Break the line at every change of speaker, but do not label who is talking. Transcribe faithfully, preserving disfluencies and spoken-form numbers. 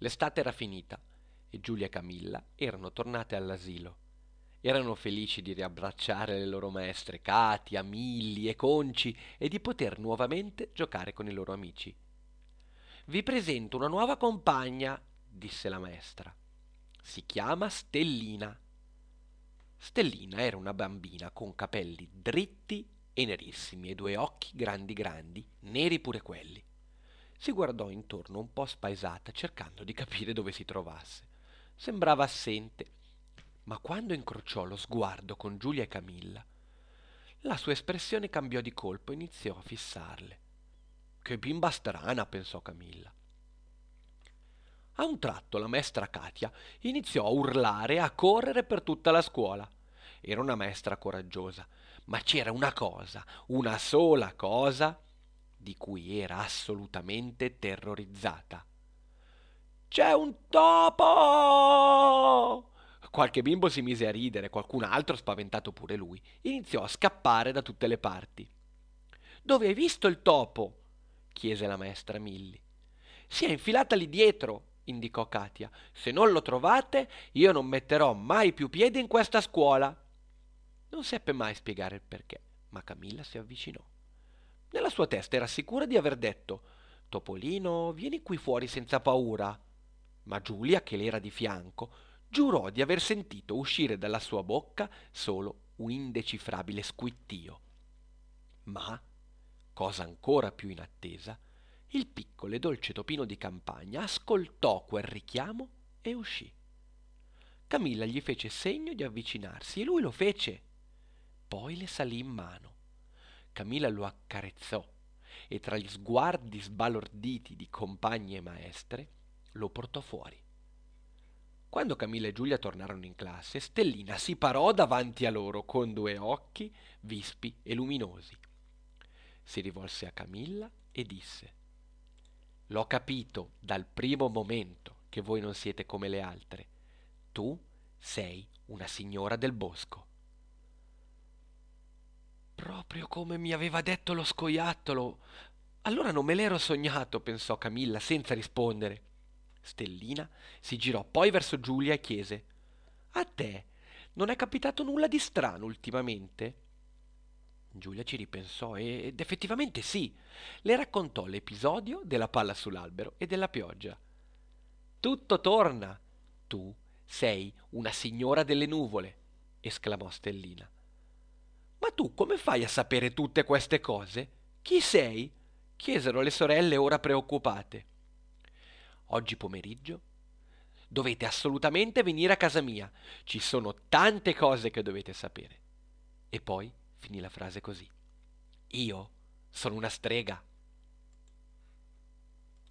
L'estate era finita e Giulia e Camilla erano tornate all'asilo. Erano felici di riabbracciare le loro maestre Katia, Milly e Conci e di poter nuovamente giocare con i loro amici. Vi presento una nuova compagna, disse la maestra. Si chiama Stellina. Stellina era una bambina con capelli dritti e nerissimi e due occhi grandi grandi, neri pure quelli. Si guardò intorno un po' spaesata, cercando di capire dove si trovasse. Sembrava assente, ma quando incrociò lo sguardo con Giulia e Camilla, la sua espressione cambiò di colpo e iniziò a fissarle. Che bimba strana, pensò Camilla. A un tratto la maestra Katia iniziò a urlare e a correre per tutta la scuola. Era una maestra coraggiosa, ma c'era una cosa, una sola cosa, di cui era assolutamente terrorizzata. C'è un topo! Qualche bimbo si mise a ridere, qualcun altro, spaventato pure lui, iniziò a scappare da tutte le parti. Dove hai visto il topo? Chiese la maestra Milly. Si è infilata lì dietro, indicò Katia. Se non lo trovate, io non metterò mai più piede in questa scuola. Non seppe mai spiegare il perché, ma Camilla si avvicinò. Nella sua testa era sicura di aver detto: Topolino, vieni qui fuori senza paura. Ma Giulia, che le era di fianco, giurò di aver sentito uscire dalla sua bocca solo un indecifrabile squittio. Ma, cosa ancora più inattesa, il piccolo e dolce topino di campagna ascoltò quel richiamo e uscì. Camilla gli fece segno di avvicinarsi e lui lo fece. Poi le salì in mano. Camilla lo accarezzò e tra gli sguardi sbalorditi di compagni e maestre lo portò fuori. Quando Camilla e Giulia tornarono in classe, Stellina si parò davanti a loro con due occhi vispi e luminosi. Si rivolse a Camilla e disse: L'ho capito dal primo momento che voi non siete come le altre. Tu sei una signora del bosco. Proprio come mi aveva detto lo scoiattolo. Allora non me l'ero sognato, pensò Camilla senza rispondere. Stellina si girò poi verso Giulia e chiese: A te non è capitato nulla di strano ultimamente? Giulia ci ripensò e- ed effettivamente sì. Le raccontò l'episodio della palla sull'albero e della pioggia. Tutto torna. Tu sei una signora delle nuvole, esclamò Stellina. Ma tu come fai a sapere tutte queste cose? Chi sei? Chiesero le sorelle ora preoccupate. Oggi pomeriggio dovete assolutamente venire a casa mia. Ci sono tante cose che dovete sapere. E poi finì la frase così. Io sono una strega.